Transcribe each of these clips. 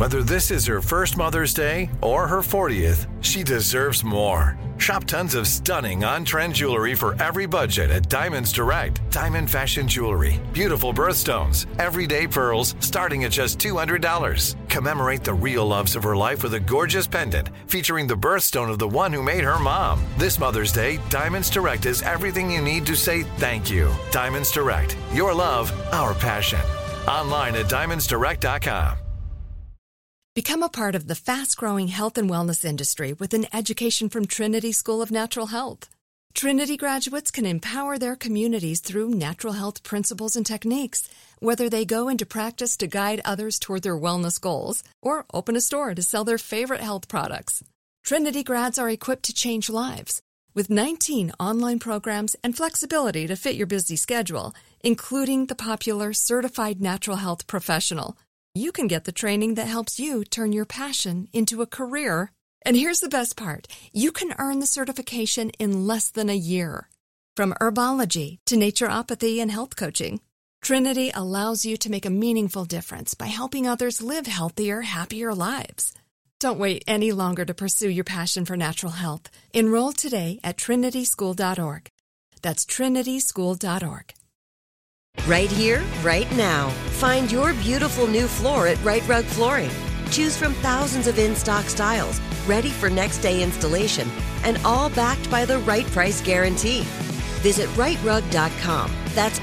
Whether this is her first Mother's Day or her 40th, she deserves more. Shop tons of stunning on-trend jewelry for every budget at Diamonds Direct. Diamond fashion jewelry, beautiful birthstones, everyday pearls starting at just $200. Commemorate the real loves of her life with a gorgeous pendant featuring the birthstone of the one who made her mom. This Mother's Day, Diamonds Direct is everything you need to say thank you. Diamonds Direct. Your love, our passion. Online at diamondsdirect.com. Become a part of the fast-growing health and wellness industry with an education from Trinity School of Natural Health. Trinity graduates can empower their communities through natural health principles and techniques, whether they go into practice to guide others toward their wellness goals or open a store to sell their favorite health products. Trinity grads are equipped to change lives. With 19 online programs and flexibility to fit your busy schedule, including the popular Certified Natural Health Professional, you can get the training that helps you turn your passion into a career. And here's the best part. You can earn the certification in less than a year. From herbology to naturopathy and health coaching, Trinity allows you to make a meaningful difference by helping others live healthier, happier lives. Don't wait any longer to pursue your passion for natural health. Enroll today at trinityschool.org. That's trinityschool.org. Right here, right now. Find your beautiful new floor at Right Rug Flooring. Choose from thousands of in-stock styles, ready for next day installation, and all backed by the right price guarantee. Visit rightrug.com. That's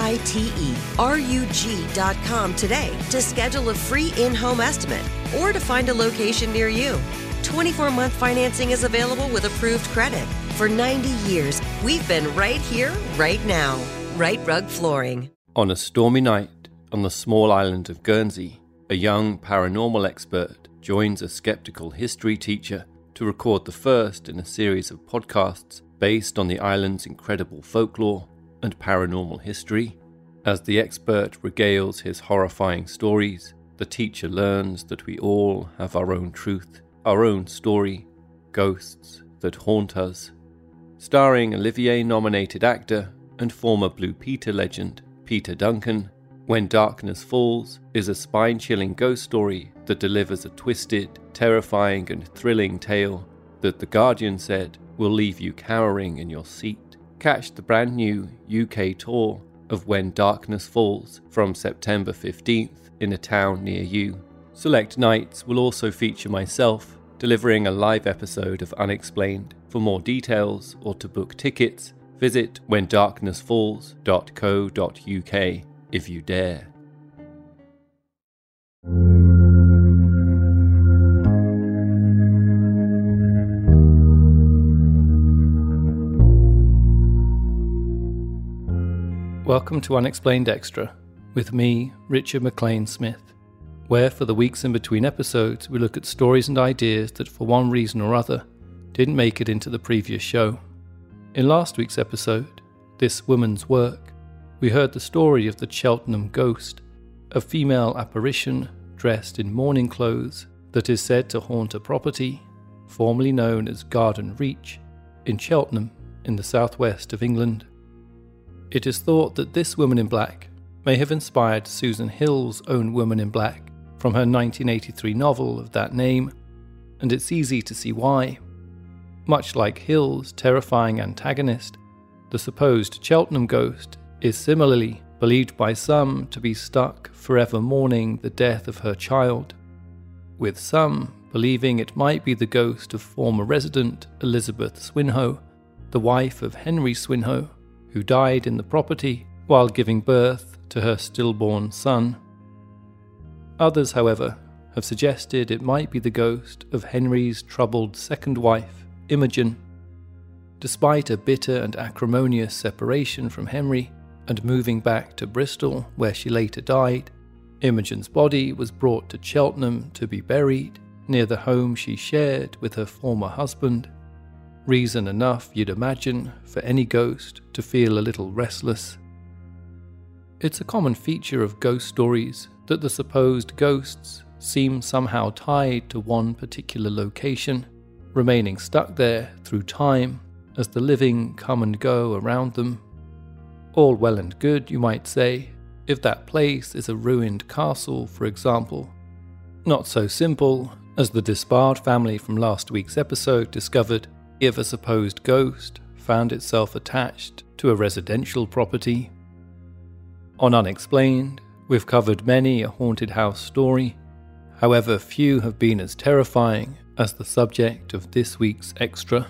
RITERUG.com today to schedule a free in-home estimate or to find a location near you. 24-month financing is available with approved credit. For 90 years, we've been right here, right now. Right Rug Flooring. On a stormy night on the small island of Guernsey, a young paranormal expert joins a skeptical history teacher to record the first in a series of podcasts based on the island's incredible folklore and paranormal history. As the expert regales his horrifying stories, the teacher learns that we all have our own truth, our own story, ghosts that haunt us. Starring Olivier-nominated actor and former Blue Peter legend Peter Duncan, When Darkness Falls is a spine-chilling ghost story that delivers a twisted, terrifying and thrilling tale that The Guardian said will leave you cowering in your seat. Catch the brand new UK tour of When Darkness Falls from September 15th in a town near you. Select nights will also feature myself delivering a live episode of Unexplained. For more details or to book tickets, visit whendarknessfalls.co.uk if you dare. Welcome to Unexplained Extra, with me, Richard McLean Smith, where for the weeks in between episodes we look at stories and ideas that for one reason or other didn't make it into the previous show. In last week's episode, This Woman's Work, we heard the story of the Cheltenham Ghost, a female apparition dressed in mourning clothes that is said to haunt a property, formerly known as Garden Reach, in Cheltenham in the southwest of England. It is thought that this woman in black may have inspired Susan Hill's own Woman in Black from her 1983 novel of that name, and it's easy to see why. Much like Hill's terrifying antagonist, the supposed Cheltenham ghost is similarly believed by some to be stuck forever mourning the death of her child, with some believing it might be the ghost of former resident Elizabeth Swinhoe, the wife of Henry Swinhoe, who died in the property while giving birth to her stillborn son. Others, however, have suggested it might be the ghost of Henry's troubled second wife, Imogen. Despite a bitter and acrimonious separation from Henry and moving back to Bristol where she later died, Imogen's body was brought to Cheltenham to be buried near the home she shared with her former husband. Reason enough, you'd imagine, for any ghost to feel a little restless. It's a common feature of ghost stories that the supposed ghosts seem somehow tied to one particular location, remaining stuck there through time as the living come and go around them. All well and good, you might say, if that place is a ruined castle, for example. Not so simple, as the Despard family from last week's episode discovered if a supposed ghost found itself attached to a residential property. On Unexplained, we've covered many a haunted house story, however few have been as terrifying as the subject of this week's extra.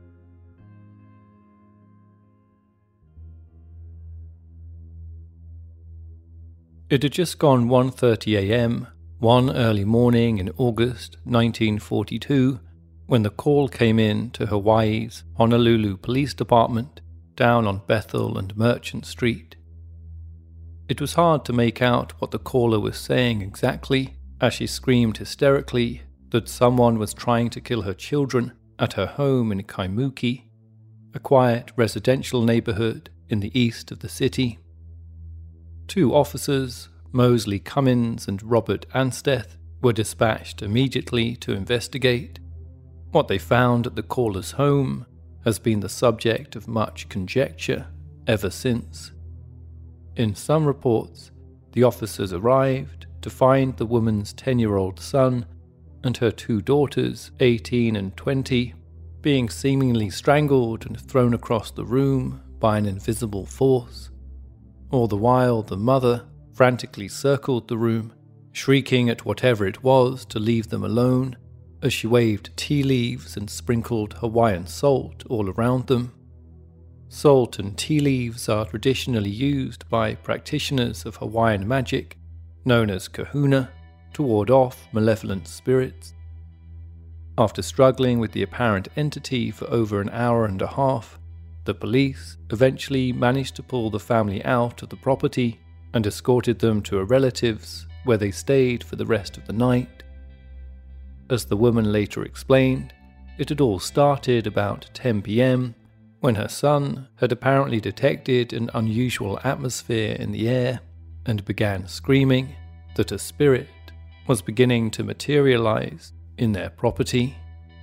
It had just gone 1:30 a.m. one early morning in August 1942 when the call came in to Hawaii's Honolulu Police Department down on Bethel and Merchant Street. It was hard to make out what the caller was saying exactly, as she screamed hysterically that someone was trying to kill her children at her home in Kaimuki, a quiet residential neighborhood in the east of the city. 2 officers, Mosley Cummins and Robert Ansteth, were dispatched immediately to investigate. What they found at the caller's home has been the subject of much conjecture ever since. In some reports, the officers arrived to find the woman's 10-year-old son and her 2 daughters, 18 and 20, being seemingly strangled and thrown across the room by an invisible force. All the while, the mother frantically circled the room, shrieking at whatever it was to leave them alone, as she waved tea leaves and sprinkled Hawaiian salt all around them. Salt and tea leaves are traditionally used by practitioners of Hawaiian magic, known as kahuna, to ward off malevolent spirits. After struggling with the apparent entity for over an hour and a half, the police eventually managed to pull the family out of the property and escorted them to a relative's, where they stayed for the rest of the night. As the woman later explained, it had all started about 10 p.m, when her son had apparently detected an unusual atmosphere in the air and began screaming that a spirit was beginning to materialize in their property.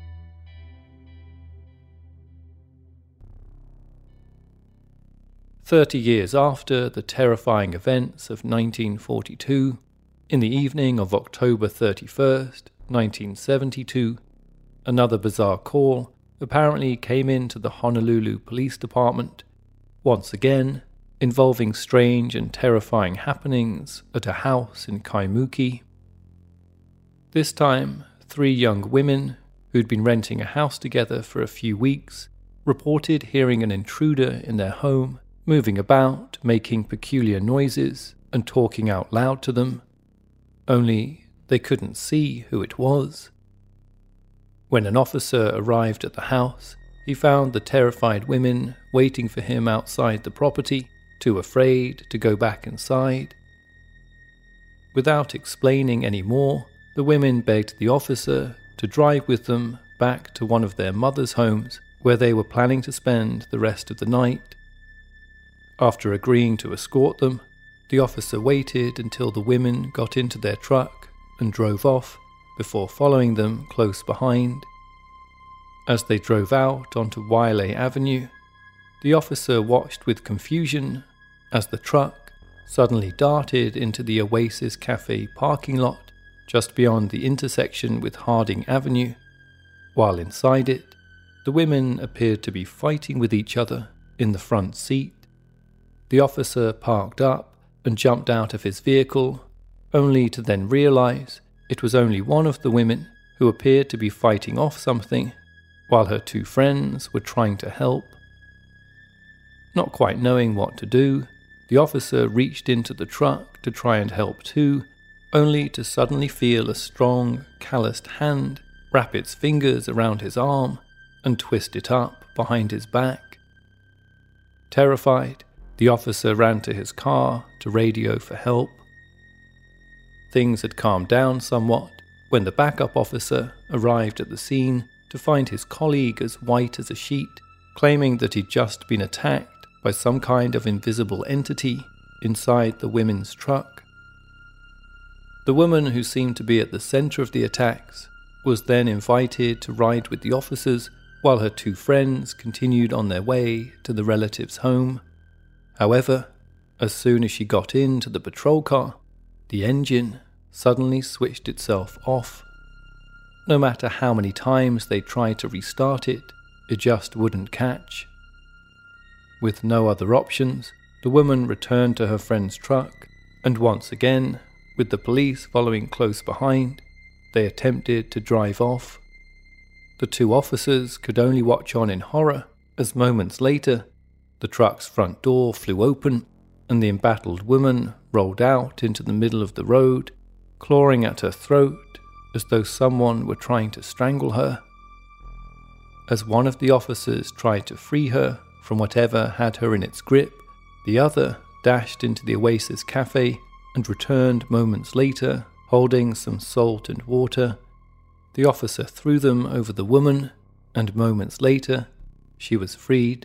"30 years after the terrifying events of 1942, in the evening of October 31st, 1972, another bizarre call apparently came into the Honolulu Police Department, once again involving strange and terrifying happenings at a house in Kaimuki. This time, 3 young women, who'd been renting a house together for a few weeks, reported hearing an intruder in their home, moving about, making peculiar noises, and talking out loud to them, only they couldn't see who it was. When an officer arrived at the house, he found the terrified women waiting for him outside the property, too afraid to go back inside. Without explaining any more, the women begged the officer to drive with them back to one of their mother's homes, where they were planning to spend the rest of the night. After agreeing to escort them, the officer waited until the women got into their truck and drove off, before following them close behind. As they drove out onto Wailea Avenue, the officer watched with confusion as the truck suddenly darted into the Oasis Cafe parking lot just beyond the intersection with Harding Avenue. While inside it, the women appeared to be fighting with each other in the front seat. The officer parked up and jumped out of his vehicle, only to then realize it was only one of the women who appeared to be fighting off something, while her 2 friends were trying to help. Not quite knowing what to do, the officer reached into the truck to try and help too, only to suddenly feel a strong, calloused hand wrap its fingers around his arm and twist it up behind his back. Terrified, the officer ran to his car to radio for help. Things had calmed down somewhat when the backup officer arrived at the scene to find his colleague as white as a sheet, claiming that he'd just been attacked by some kind of invisible entity inside the women's truck. The woman who seemed to be at the center of the attacks was then invited to ride with the officers while her 2 friends continued on their way to the relative's home. However, as soon as she got into the patrol car, the engine suddenly switched itself off. No matter how many times they tried to restart it, it just wouldn't catch. With no other options, the woman returned to her friend's truck, and once again, with the police following close behind, they attempted to drive off. The two officers could only watch on in horror as moments later, the truck's front door flew open and the embattled woman rolled out into the middle of the road, clawing at her throat as though someone were trying to strangle her. As one of the officers tried to free her from whatever had her in its grip, the other dashed into the Oasis Cafe and returned moments later holding some salt and water. The officer threw them over the woman, and moments later, she was freed.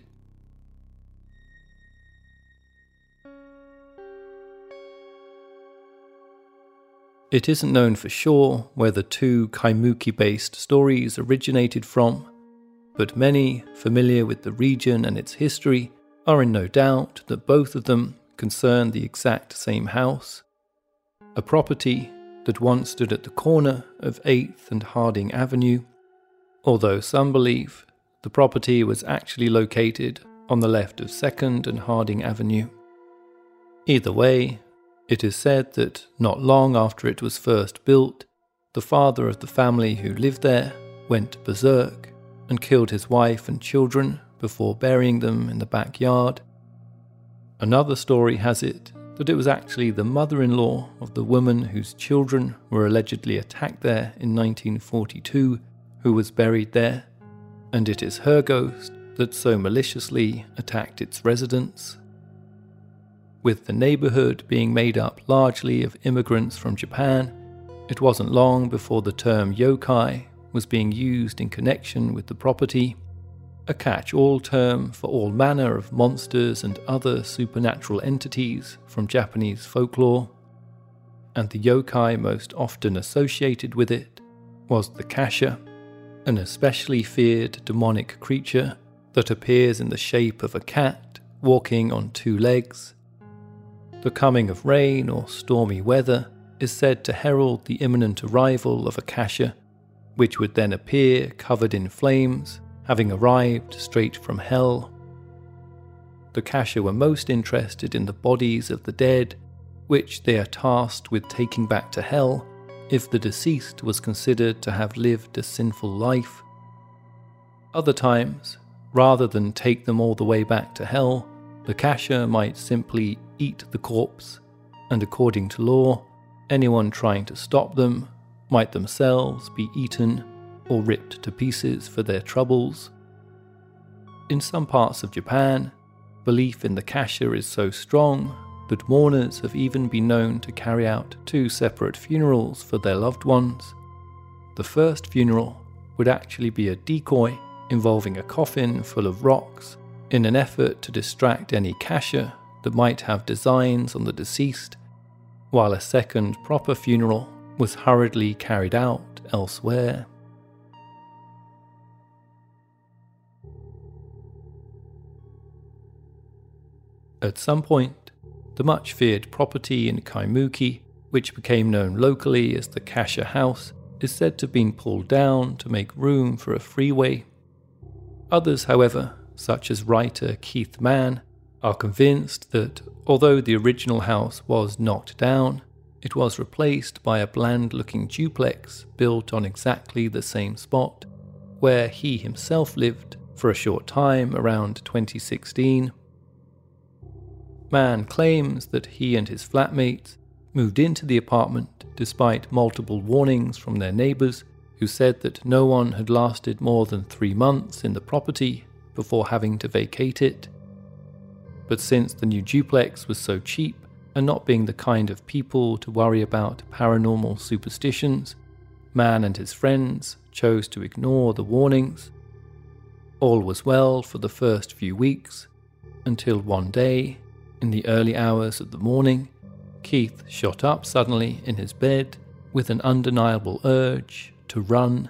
It isn't known for sure where the two Kaimuki-based stories originated from, but many familiar with the region and its history are in no doubt that both of them concern the exact same house, a property that once stood at the corner of 8th and Harding Avenue, although some believe the property was actually located on the left of 2nd and Harding Avenue. Either way, it is said that not long after it was first built, the father of the family who lived there went berserk and killed his wife and children before burying them in the backyard. Another story has it that it was actually the mother-in-law of the woman whose children were allegedly attacked there in 1942 who was buried there, and it is her ghost that so maliciously attacked its residents. With the neighbourhood being made up largely of immigrants from Japan, it wasn't long before the term yokai was being used in connection with the property, a catch-all term for all manner of monsters and other supernatural entities from Japanese folklore, and the yokai most often associated with it was the kasha, an especially feared demonic creature that appears in the shape of a cat walking on two legs. The coming of rain or stormy weather is said to herald the imminent arrival of a kasha, which would then appear covered in flames, having arrived straight from hell. The kasha were most interested in the bodies of the dead, which they are tasked with taking back to hell if the deceased was considered to have lived a sinful life. Other times, rather than take them all the way back to hell, the kasha might simply eat the corpse, and according to law, anyone trying to stop them might themselves be eaten or ripped to pieces for their troubles. In some parts of Japan, belief in the kasha is so strong that mourners have even been known to carry out 2 separate funerals for their loved ones. The first funeral would actually be a decoy involving a coffin full of rocks in an effort to distract any kasha that might have designs on the deceased, while a second proper funeral was hurriedly carried out elsewhere. At some point, the much feared property in Kaimuki, which became known locally as the Kasha House, is said to have been pulled down to make room for a freeway. Others, however, such as writer Keith Mann, are convinced that although the original house was knocked down, it was replaced by a bland-looking duplex built on exactly the same spot, where he himself lived for a short time around 2016. Mann claims that he and his flatmates moved into the apartment despite multiple warnings from their neighbours, who said that no one had lasted more than 3 months in the property before having to vacate it. But since the new duplex was so cheap, and not being the kind of people to worry about paranormal superstitions, Mann and his friends chose to ignore the warnings. All was well for the first few weeks, until one day, in the early hours of the morning, Keith shot up suddenly in his bed with an undeniable urge to run.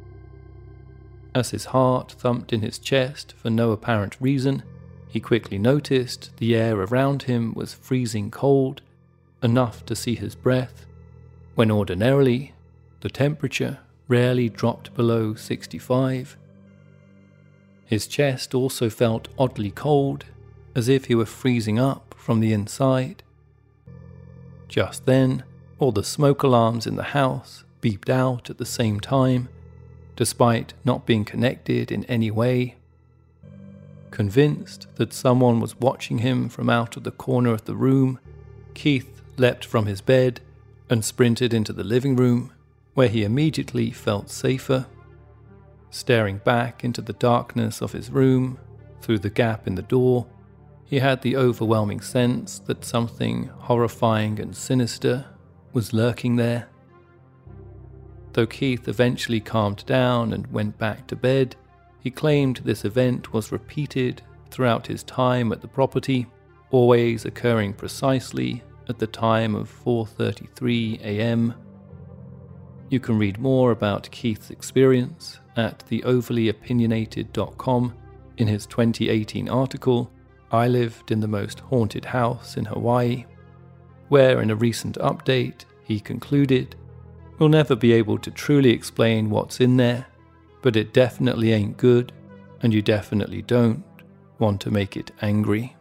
As his heart thumped in his chest for no apparent reason, he quickly noticed the air around him was freezing cold, enough to see his breath, when ordinarily the temperature rarely dropped below 65. His chest also felt oddly cold, as if he were freezing up from the inside. Just then, all the smoke alarms in the house beeped out at the same time, despite not being connected in any way. Convinced that someone was watching him from out of the corner of the room, Keith leapt from his bed and sprinted into the living room, where he immediately felt safer. Staring back into the darkness of his room, through the gap in the door, he had the overwhelming sense that something horrifying and sinister was lurking there. Though Keith eventually calmed down and went back to bed, he claimed this event was repeated throughout his time at the property, always occurring precisely at the time of 4:33 a.m. You can read more about Keith's experience at theoverlyopinionated.com in his 2018 article, I Lived in the Most Haunted House in Hawaii, where in a recent update he concluded, "We'll never be able to truly explain what's in there, but it definitely ain't good, and you definitely don't want to make it angry."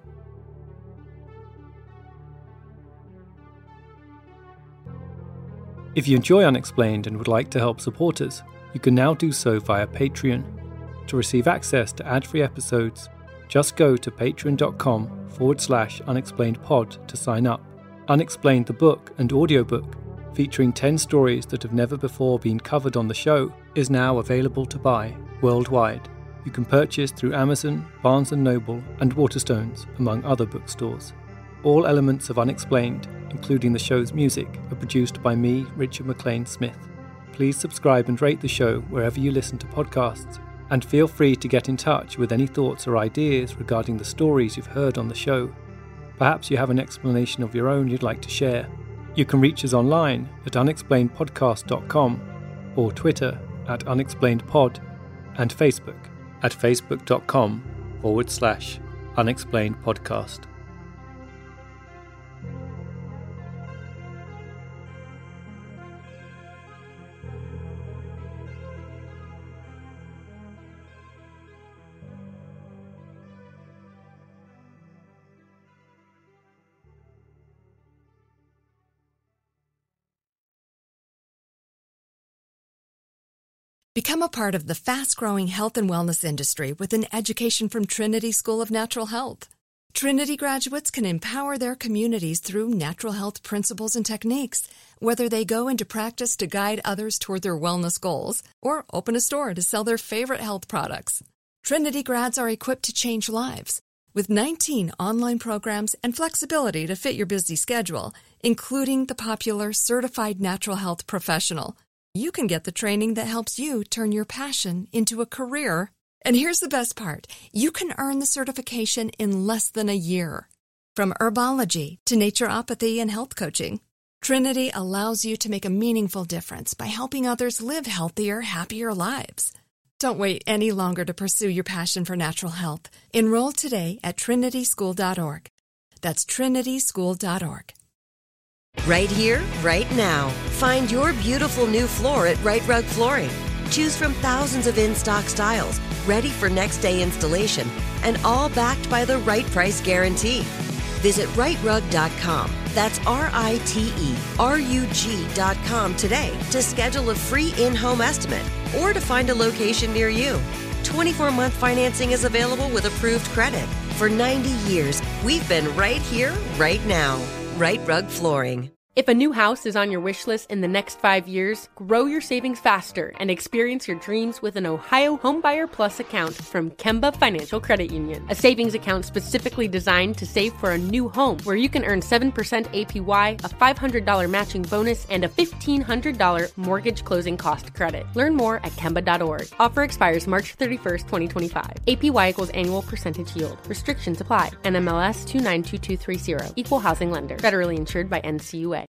If you enjoy Unexplained and would like to help support us, you can now do so via Patreon. To receive access to ad-free episodes, just go to patreon.com/unexplainedpod to sign up. Unexplained the book and audiobook, featuring 10 stories that have never before been covered on the show, is now available to buy worldwide. You can purchase through Amazon, Barnes & Noble, and Waterstones, among other bookstores. All elements of Unexplained, including the show's music, are produced by me, Richard McLean Smith. Please subscribe and rate the show wherever you listen to podcasts, and feel free to get in touch with any thoughts or ideas regarding the stories you've heard on the show. Perhaps you have an explanation of your own you'd like to share. You can reach us online at unexplainedpodcast.com or Twitter at unexplainedpod and Facebook at facebook.com/unexplainedpodcast. Become a part of the fast-growing health and wellness industry with an education from Trinity School of Natural Health. Trinity graduates can empower their communities through natural health principles and techniques, whether they go into practice to guide others toward their wellness goals or open a store to sell their favorite health products. Trinity grads are equipped to change lives with 19 online programs and flexibility to fit your busy schedule, including the popular Certified Natural Health Professional. You can get the training that helps you turn your passion into a career. And here's the best part. You can earn the certification in less than a year. From herbology to naturopathy and health coaching, Trinity allows you to make a meaningful difference by helping others live healthier, happier lives. Don't wait any longer to pursue your passion for natural health. Enroll today at trinityschool.org. That's trinityschool.org. Right here, right now. Find your beautiful new floor at Right Rug Flooring. Choose from thousands of in-stock styles, ready for next day installation, and all backed by the right price guarantee. Visit rightrug.com. That's RITERUG.com today to schedule a free in-home estimate or to find a location near you. 24-month financing is available with approved credit. For 90 years, we've been right here, right now. Right Rug Flooring. If a new house is on your wish list in the next 5 years, grow your savings faster and experience your dreams with an Ohio Homebuyer Plus account from Kemba Financial Credit Union. A savings account specifically designed to save for a new home, where you can earn 7% APY, a $500 matching bonus, and a $1,500 mortgage closing cost credit. Learn more at Kemba.org. Offer expires March 31st, 2025. APY equals annual percentage yield. Restrictions apply. NMLS 292230. Equal housing lender. Federally insured by NCUA.